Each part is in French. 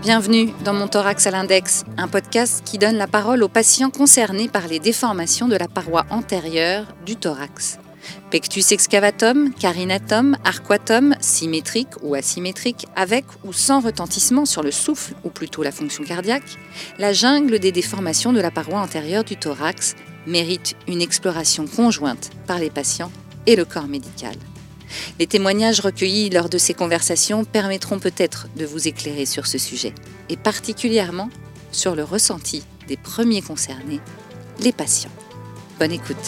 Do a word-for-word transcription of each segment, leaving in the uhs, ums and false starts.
Bienvenue dans Mon thorax à l'index, un podcast qui donne la parole aux patients concernés par les déformations de la paroi antérieure du thorax. Pectus excavatum, carinatum, arquatum, symétrique ou asymétrique, avec ou sans retentissement sur le souffle, ou plutôt la fonction cardiaque, la jungle des déformations de la paroi antérieure du thorax mérite une exploration conjointe par les patients et le corps médical. Les témoignages recueillis lors de ces conversations permettront peut-être de vous éclairer sur ce sujet, et particulièrement sur le ressenti des premiers concernés, les patients. Bonne écoute.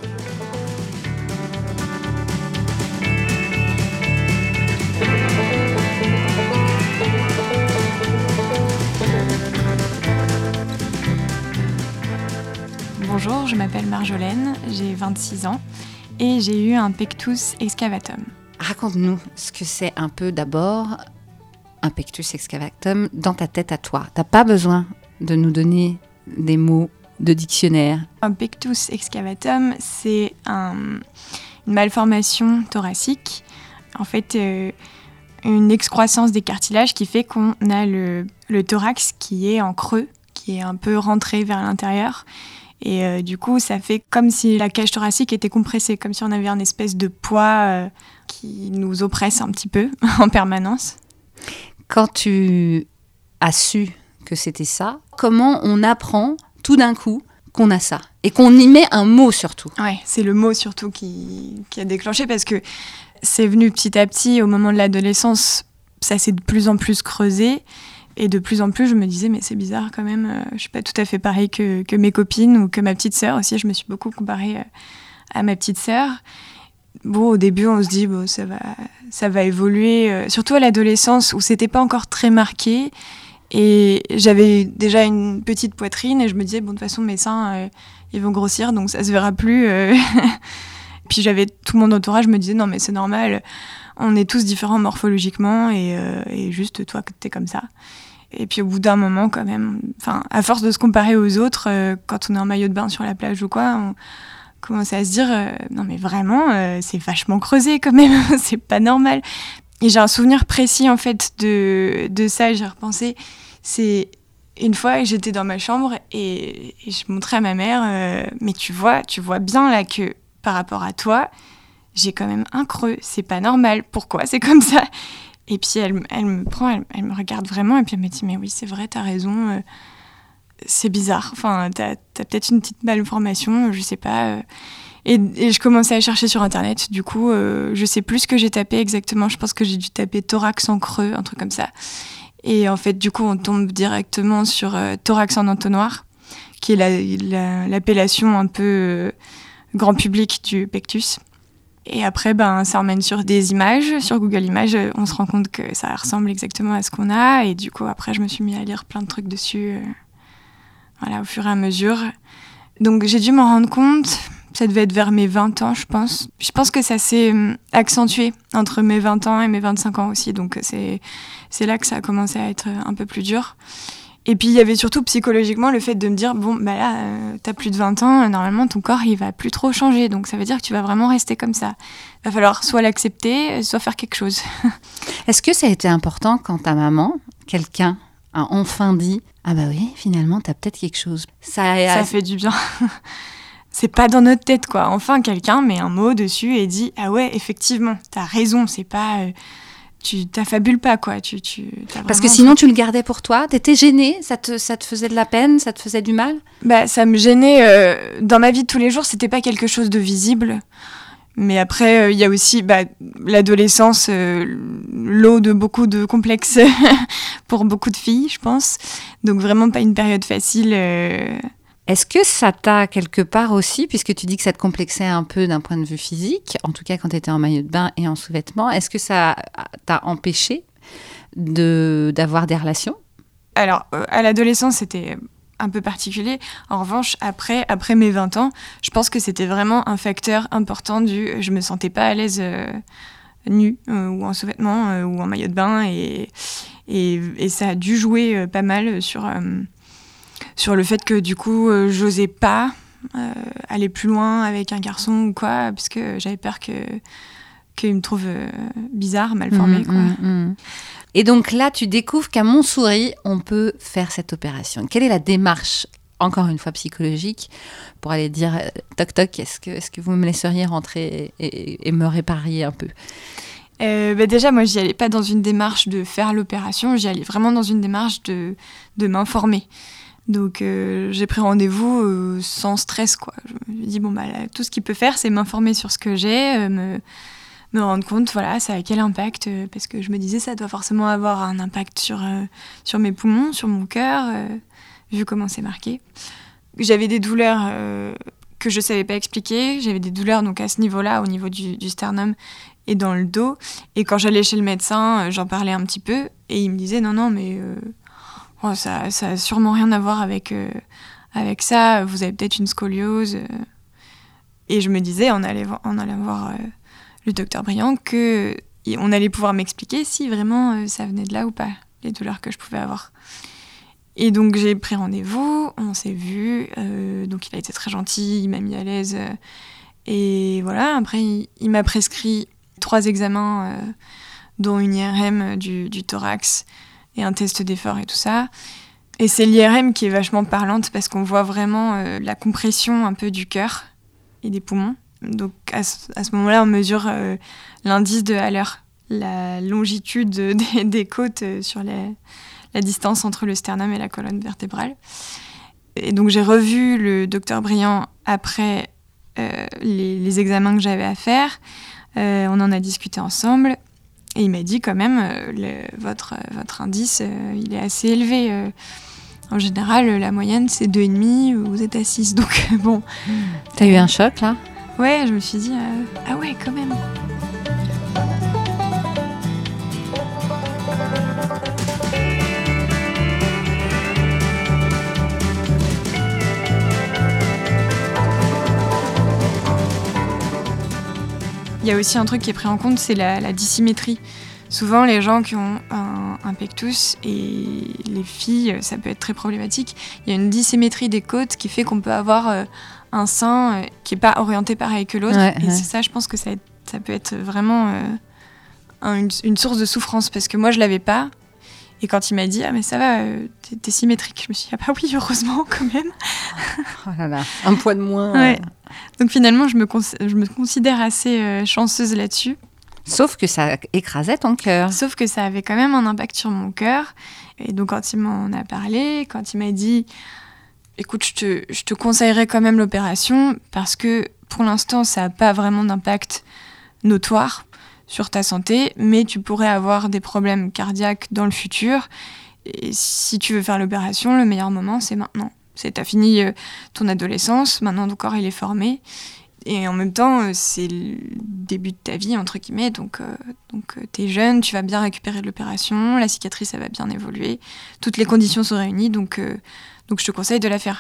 Bonjour, je m'appelle Marjolaine, j'ai vingt-six ans et j'ai eu un pectus excavatum. Raconte-nous ce que c'est un peu d'abord un pectus excavatum dans ta tête à toi. T'as pas besoin de nous donner des mots de dictionnaire. Un pectus excavatum, c'est un, une malformation thoracique. En fait, euh, une excroissance des cartilages qui fait qu'on a le, le thorax qui est en creux, qui est un peu rentré vers l'intérieur. Et euh, du coup, ça fait comme si la cage thoracique était compressée, comme si on avait un espèce de poids euh, qui nous oppresse un petit peu en permanence. Quand tu as su que c'était ça, comment on apprend tout d'un coup qu'on a ça et qu'on y met un mot surtout? Ouais, c'est le mot surtout qui, qui a déclenché parce que c'est venu petit à petit au moment de l'adolescence, ça s'est de plus en plus creusé. Et de plus en plus, je me disais, mais c'est bizarre quand même, euh, je ne suis pas tout à fait pareille que, que mes copines ou que ma petite sœur aussi. Je me suis beaucoup comparée euh, à ma petite sœur. Bon, au début, on se dit, bon, ça va, ça va évoluer, euh, surtout à l'adolescence où ce n'était pas encore très marqué. Et j'avais déjà une petite poitrine et je me disais, bon, de toute façon, mes seins, euh, ils vont grossir, donc ça ne se verra plus. Euh. Puis j'avais tout mon entourage, je me disais, non, mais c'est normal, on est tous différents morphologiquement et, euh, et juste toi, t'es comme ça. Et puis au bout d'un moment, quand même, enfin, à force de se comparer aux autres, euh, quand on est en maillot de bain sur la plage ou quoi, on commence à se dire, euh, non mais vraiment, euh, c'est vachement creusé quand même, c'est pas normal. Et j'ai un souvenir précis en fait de, de ça, j'ai repensé, c'est une fois j'étais dans ma chambre et, et je montrais à ma mère, euh, mais tu vois, tu vois bien là que par rapport à toi, j'ai quand même un creux, c'est pas normal, pourquoi c'est comme ça ? Et puis elle, elle me prend, elle, elle me regarde vraiment et puis elle me dit, mais oui, c'est vrai, t'as raison, euh, c'est bizarre, enfin, t'as, t'as peut-être une petite malformation, je sais pas. Euh, et, et je commençais à chercher sur Internet, du coup, euh, je sais plus ce que j'ai tapé exactement, je pense que j'ai dû taper thorax en creux, un truc comme ça. Et en fait, du coup, on tombe directement sur euh, thorax en entonnoir, qui est la, la, l'appellation un peu euh, grand public du pectus. Et après, ben, ça emmène sur des images. Sur Google Images, on se rend compte que ça ressemble exactement à ce qu'on a. Et du coup, après, je me suis mis à lire plein de trucs dessus, euh, voilà, au fur et à mesure. Donc, j'ai dû m'en rendre compte. Ça devait être vers mes vingt ans, je pense. Je pense que ça s'est accentué entre mes vingt ans et mes vingt-cinq ans aussi. Donc, c'est, c'est là que ça a commencé à être un peu plus dur. Et puis, il y avait surtout psychologiquement le fait de me dire, bon, bah là, euh, t'as plus de vingt ans, normalement, ton corps, il va plus trop changer. Donc, ça veut dire que tu vas vraiment rester comme ça. Il va falloir soit l'accepter, soit faire quelque chose. Est-ce que ça a été important quand ta maman, quelqu'un, a enfin dit, ah bah oui, finalement, t'as peut-être quelque chose. Ça, a... ça fait du bien. C'est pas dans notre tête, quoi. Enfin, quelqu'un met un mot dessus et dit, ah ouais, effectivement, t'as raison, c'est pas... Euh... Tu t'affabules pas, quoi. Tu, tu, Parce que sinon, tu le gardais pour toi. T'étais gênée, ça te, ça te faisait de la peine, ça te faisait du mal? Bah, ça me gênait. Euh, dans ma vie de tous les jours, c'était pas quelque chose de visible. Mais après, il euh, y a aussi bah, l'adolescence, euh, l'eau de beaucoup de complexes pour beaucoup de filles, je pense. Donc vraiment pas une période facile. Euh... Est-ce que ça t'a quelque part aussi, puisque tu dis que ça te complexait un peu d'un point de vue physique, en tout cas quand tu étais en maillot de bain et en sous-vêtements, est-ce que ça t'a empêché de, d'avoir des relations? Alors, euh, à l'adolescence, c'était un peu particulier. En revanche, après, après mes vingt ans, je pense que c'était vraiment un facteur important du... Je me sentais pas à l'aise euh, nue, euh, ou en sous-vêtements, euh, ou en maillot de bain, et, et, et ça a dû jouer euh, pas mal sur... Euh, sur le fait que du coup euh, j'osais pas euh, aller plus loin avec un garçon ou quoi, parce que j'avais peur que qu'il me trouve euh, bizarre, mal formée, mmh, quoi. Mmh, mmh. Et donc là, tu découvres qu'à Montsouris, on peut faire cette opération. Quelle est la démarche, encore une fois psychologique, pour aller dire euh, toc toc, est-ce que, est-ce que vous me laisseriez rentrer et, et, et me réparer un peu ? Euh, bah déjà, moi, j'y allais pas dans une démarche de faire l'opération, j'y allais vraiment dans une démarche de, de m'informer. Donc, euh, j'ai pris rendez-vous euh, sans stress, quoi. Je me dis, bon, bah, là, tout ce qu'il peut faire, c'est m'informer sur ce que j'ai, euh, me, me rendre compte, voilà, ça a quel impact, euh, parce que je me disais, ça doit forcément avoir un impact sur, euh, sur mes poumons, sur mon cœur, euh, vu comment c'est marqué. J'avais des douleurs euh, que je savais pas expliquer, j'avais des douleurs donc à ce niveau-là, au niveau du, du sternum, et dans le dos. Et quand j'allais chez le médecin, euh, j'en parlais un petit peu. Et il me disait, non, non, mais euh, oh, ça ça a sûrement rien à voir avec, euh, avec ça. Vous avez peut-être une scoliose. Euh. Et je me disais, en allant, en allant voir euh, le docteur Briand, qu'on allait pouvoir m'expliquer si vraiment euh, ça venait de là ou pas, les douleurs que je pouvais avoir. Et donc, j'ai pris rendez-vous, on s'est vu. Euh, donc, il a été très gentil, il m'a mis à l'aise. Euh, et voilà, après, il, il m'a prescrit trois examens, euh, dont une I R M du, du thorax et un test d'effort et tout ça. Et c'est l'I R M qui est vachement parlante parce qu'on voit vraiment euh, la compression un peu du cœur et des poumons. Donc à ce, à ce moment-là, on mesure euh, l'indice de Haller, la longitude des, des côtes euh, sur les, la distance entre le sternum et la colonne vertébrale. Et donc j'ai revu le docteur Briand après euh, les, les examens que j'avais à faire. Euh, on en a discuté ensemble et il m'a dit quand même euh, le, votre, votre indice euh, il est assez élevé. Euh, en général, la moyenne c'est deux virgule cinq, vous êtes à six. Donc bon. T'as eu un choc là ? Ouais, je me suis dit euh, ah ouais quand même. Il y a aussi un truc qui est pris en compte, c'est la, la dissymétrie. Souvent, les gens qui ont un, un pectus et les filles, ça peut être très problématique. Il y a une dissymétrie des côtes qui fait qu'on peut avoir euh, un sein euh, qui n'est pas orienté pareil que l'autre. Ouais, et ouais. c'est ça, je pense que ça, ça peut être vraiment euh, un, une, une source de souffrance parce que moi, je ne l'avais pas. Et quand il m'a dit « Ah, mais ça va, euh, t'es, t'es symétrique », je me suis dit « Ah bah oui, heureusement, quand même !» Oh là là, un poids de moins. Ouais. Euh... Donc finalement, je me, cons- je me considère assez euh, chanceuse là-dessus. Sauf que ça écrasait ton cœur. Sauf que ça avait quand même un impact sur mon cœur. Et donc quand il m'en a parlé, quand il m'a dit « Écoute, je te, je te conseillerais quand même l'opération parce que pour l'instant, ça n'a pas vraiment d'impact notoire sur ta santé, mais tu pourrais avoir des problèmes cardiaques dans le futur. Et si tu veux faire l'opération, le meilleur moment, c'est maintenant. C'est, t'as fini euh, ton adolescence, maintenant ton corps il est formé. Et en même temps, euh, c'est le début de ta vie, entre guillemets. Donc, euh, donc euh, t'es jeune, tu vas bien récupérer de l'opération, la cicatrice, elle va bien évoluer. Toutes les conditions sont réunies, donc, euh, donc je te conseille de la faire. »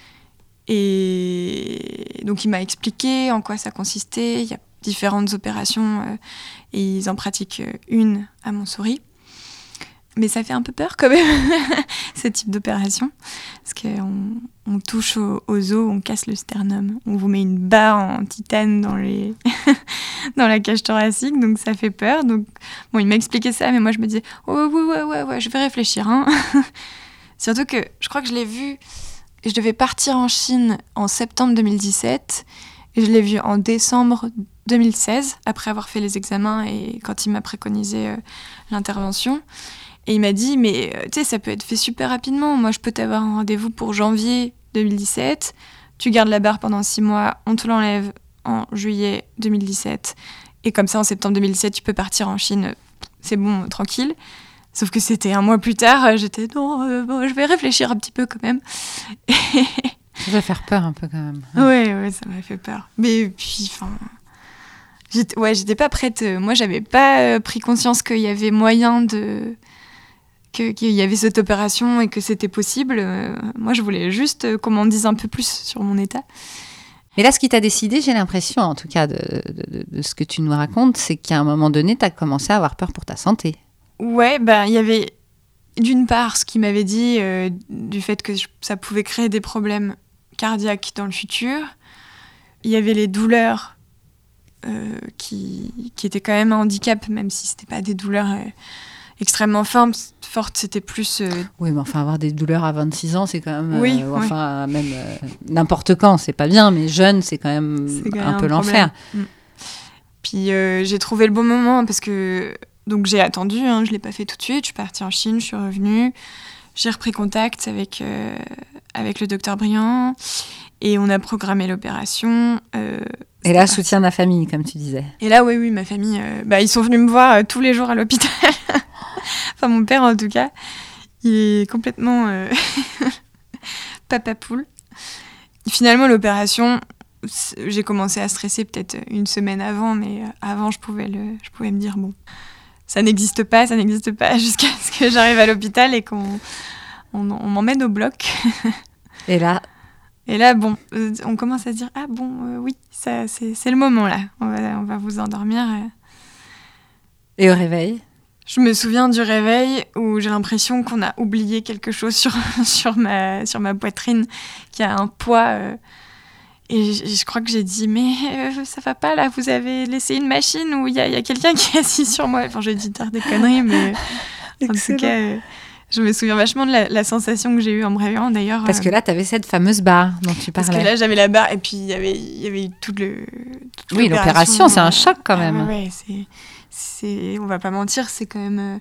Et donc il m'a expliqué en quoi ça consistait. Il y a différentes opérations euh, et ils en pratiquent une à Montsouris. Mais ça fait un peu peur quand même, ce type d'opération. Parce qu'on on touche aux, aux os, on casse le sternum. On vous met une barre en titane dans, les dans la cage thoracique, donc ça fait peur. Donc, bon, il m'a expliqué ça, mais moi je me disais « Oh ouais, ouais, ouais, ouais, je vais réfléchir. Hein. » Surtout que je crois que je l'ai vu, je devais partir en Chine en septembre deux mille dix-sept, et je l'ai vu en décembre deux mille seize, après avoir fait les examens et quand il m'a préconisé euh, l'intervention. Et il m'a dit, mais euh, tu sais, ça peut être fait super rapidement. Moi, je peux t'avoir un rendez-vous pour janvier deux mille dix-sept. Tu gardes la barre pendant six mois, on te l'enlève en juillet deux mille dix-sept. Et comme ça, en septembre deux mille dix-sept, tu peux partir en Chine. C'est bon, tranquille. Sauf que c'était un mois plus tard. J'étais, non, euh, bon, je vais réfléchir un petit peu quand même. Ça doit faire peur un peu quand même. Ouais, ouais, ça m'a fait peur. Mais puis, enfin... J'étais, ouais, j'étais pas prête. Moi, j'avais pas euh, pris conscience qu'il y avait moyen de... Que, qu'il y avait cette opération et que c'était possible. Euh, moi, je voulais juste euh, qu'on m'en dise un peu plus sur mon état. Mais là, ce qui t'a décidé, j'ai l'impression, en tout cas, de, de, de ce que tu nous racontes, c'est qu'à un moment donné, t'as commencé à avoir peur pour ta santé. Ouais, ben, il y avait d'une part ce qu'il m'avait dit euh, du fait que je, ça pouvait créer des problèmes cardiaques dans le futur. Il y avait les douleurs euh, qui, qui étaient quand même un handicap, même si c'était pas des douleurs... Euh, extrêmement forte, forte c'était plus... Euh... Oui, mais enfin, avoir des douleurs à vingt-six ans, c'est quand même... Oui, euh, oui. Enfin, même euh, n'importe quand, c'est pas bien, mais jeune, c'est quand même c'est quand un même peu un l'enfer. Mm. Puis euh, j'ai trouvé le bon moment, parce que... Donc j'ai attendu, hein, je l'ai pas fait tout de suite, je suis partie en Chine, je suis revenue, j'ai repris contact avec, euh, avec le docteur Briand, et on a programmé l'opération... Euh, Et là, soutien de la famille, comme tu disais. Et là, oui, oui, ma famille, euh, bah, ils sont venus me voir euh, tous les jours à l'hôpital. Enfin, mon père, en tout cas, il est complètement euh... papa poule. Finalement, l'opération, j'ai commencé à stresser peut-être une semaine avant, mais avant, je pouvais, le... je pouvais me dire, bon, ça n'existe pas, ça n'existe pas, jusqu'à ce que j'arrive à l'hôpital et qu'on on, on m'emmène au bloc. Et là... Et là, bon, euh, on commence à se dire, ah bon, euh, oui, ça, c'est, c'est le moment, là. On va, on va vous endormir. Euh. Et au réveil ? Je me souviens du réveil où j'ai l'impression qu'on a oublié quelque chose sur, sur, ma, sur ma poitrine, qui a un poids. Euh, et je, je crois que j'ai dit, mais euh, ça va pas, là, vous avez laissé une machine où il y a, y a quelqu'un qui est assis sur moi. Enfin, j'ai dit tard des conneries, mais en tout cas... Euh, je me souviens vachement de la, la sensation que j'ai eue en me réveillant, d'ailleurs. Parce que là, tu avais cette fameuse barre dont tu parlais. Parce que là, j'avais la barre, et puis il y avait, y avait eu tout le... Toute oui, l'opération, c'est un choc quand même. Ah, ouais, c'est, c'est... On va pas mentir, c'est quand même...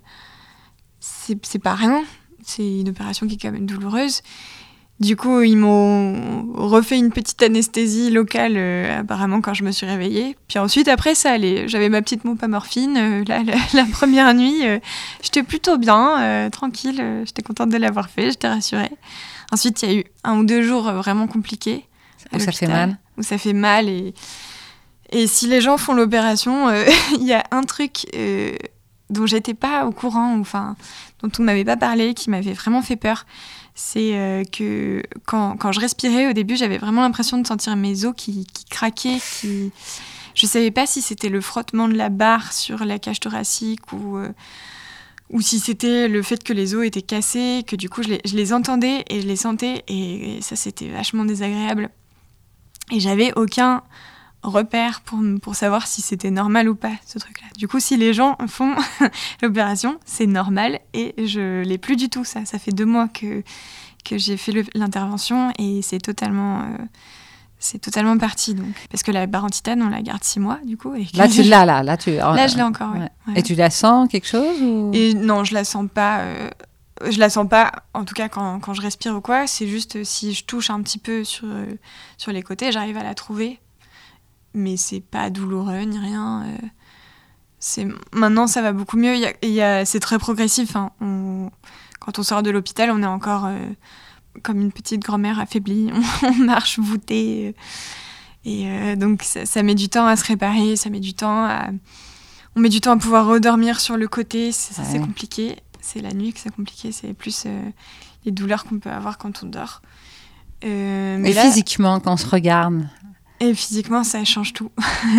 C'est, c'est pas rien. C'est une opération qui est quand même douloureuse. Du coup, ils m'ont refait une petite anesthésie locale, euh, apparemment, quand je me suis réveillée. Puis ensuite, après, ça allait. J'avais ma petite pompe à morphine. Euh, là, la, la première nuit, euh, j'étais plutôt bien, euh, tranquille. Euh, j'étais contente de l'avoir fait, j'étais rassurée. Ensuite, il y a eu un ou deux jours vraiment compliqués. Où ça fait mal. Où ça fait mal. Et, et si les gens font l'opération, il euh, y a un truc euh, dont j'étais pas au courant, enfin, dont on m'avait pas parlé, qui m'avait vraiment fait peur. C'est euh, que quand, quand je respirais, au début, j'avais vraiment l'impression de sentir mes os qui, qui craquaient. Qui... Je ne savais pas si c'était le frottement de la barre sur la cage thoracique ou, euh, ou si c'était le fait que les os étaient cassés, que du coup, je les, je les entendais et je les sentais. Et, et ça, c'était vachement désagréable. Et j'avais aucun repère pour, pour savoir si c'était normal ou pas, ce truc-là. Du coup, si les gens font l'opération, c'est normal et je l'ai plus du tout, ça. Ça fait deux mois que, que j'ai fait le, l'intervention et c'est totalement, euh, c'est totalement parti. Donc. Parce que la barre en titane, on la garde six mois, du coup. Et là, tu l'as, là. Là, tu... là je l'ai encore, ouais. Ouais. Ouais. Et tu la sens, quelque chose ou... Et non, je la sens pas... Euh... Je la sens pas, en tout cas quand, quand je respire ou quoi, c'est juste si je touche un petit peu sur, euh, sur les côtés, j'arrive à la trouver. Mais c'est pas douloureux ni rien. Euh, c'est... Maintenant, ça va beaucoup mieux. Il y a, il y a... C'est très progressif. Hein. On... Quand on sort de l'hôpital, on est encore euh, comme une petite grand-mère affaiblie. On marche voûtée. Et euh, donc, ça, ça met du temps à se réparer. Ça met du temps à... On met du temps à pouvoir redormir sur le côté. C'est, ça, ouais. C'est compliqué. C'est la nuit que c'est compliqué. C'est plus euh, les douleurs qu'on peut avoir quand on dort. Euh, mais Et là... physiquement, quand on se regarde... Et physiquement, ça change tout.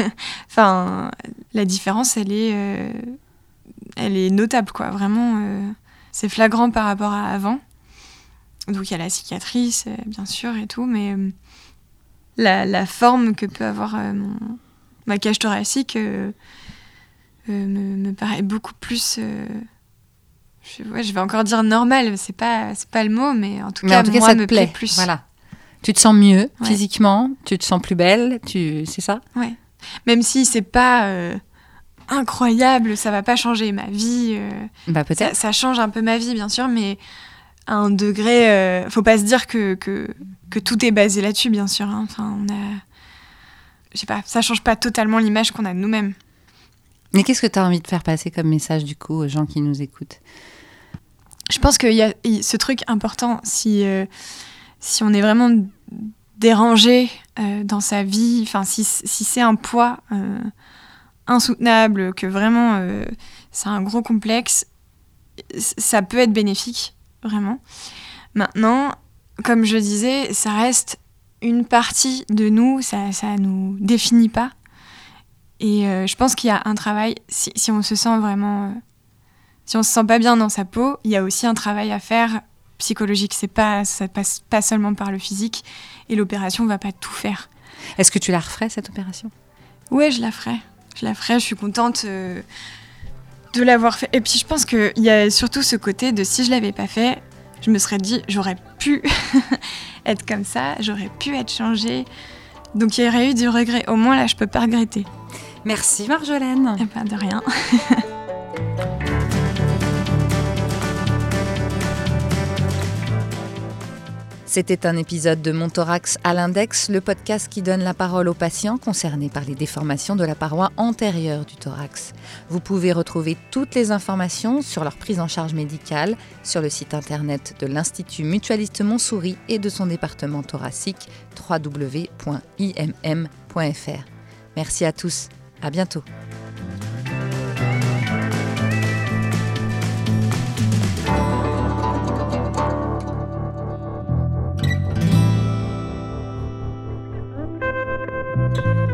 Enfin, la différence, elle est, euh, elle est notable, quoi. Vraiment, euh, c'est flagrant par rapport à avant. Donc, il y a la cicatrice, euh, bien sûr, et tout, mais euh, la, la forme que peut avoir euh, mon, ma cage thoracique euh, euh, me, me paraît beaucoup plus... Euh, je, ouais, je vais encore dire normal, c'est pas, c'est pas le mot, mais en tout mais cas, en tout cas moi, ça me te plaît. plaît plus. Voilà. Tu te sens mieux ouais. physiquement, tu te sens plus belle, tu... c'est ça ? Ouais. Même si c'est pas euh, incroyable, ça va pas changer ma vie. Euh, bah peut-être. Ça, ça change un peu ma vie, bien sûr, mais à un degré, euh, faut pas se dire que, que, que tout est basé là-dessus, bien sûr. Hein. Enfin, on a, je sais pas, ça change pas totalement l'image qu'on a de nous-mêmes. Mais qu'est-ce que tu as envie de faire passer comme message du coup aux gens qui nous écoutent ? Je pense qu'il y a ce truc important si. Euh, Si on est vraiment dérangé euh, dans sa vie, enfin si, si c'est un poids euh, insoutenable, que vraiment euh, c'est un gros complexe, ça peut être bénéfique, vraiment. Maintenant, comme je disais, ça reste une partie de nous, ça ne nous définit pas. Et euh, je pense qu'il y a un travail, si, si on se sent vraiment... Euh, si on se sent pas bien dans sa peau, il y a aussi un travail à faire psychologique, c'est pas, ça passe pas seulement par le physique et l'opération va pas tout faire. Est-ce que tu la referais cette opération ? Ouais, je la ferai. Je la ferai, je suis contente. Euh, de l'avoir fait. Et puis je pense qu'il y a surtout ce côté de si je l'avais pas fait, je me serais dit j'aurais pu être comme ça, j'aurais pu être changée. Donc il y aurait eu du regret. Au moins là, je peux pas regretter. Merci Marjolaine. Et pas de rien. C'était un épisode de Mon Thorax à l'index, le podcast qui donne la parole aux patients concernés par les déformations de la paroi antérieure du thorax. Vous pouvez retrouver toutes les informations sur leur prise en charge médicale sur le site internet de l'Institut Mutualiste Montsouris et de son département thoracique w w w point i m m point f r. Merci à tous, à bientôt. Thank you.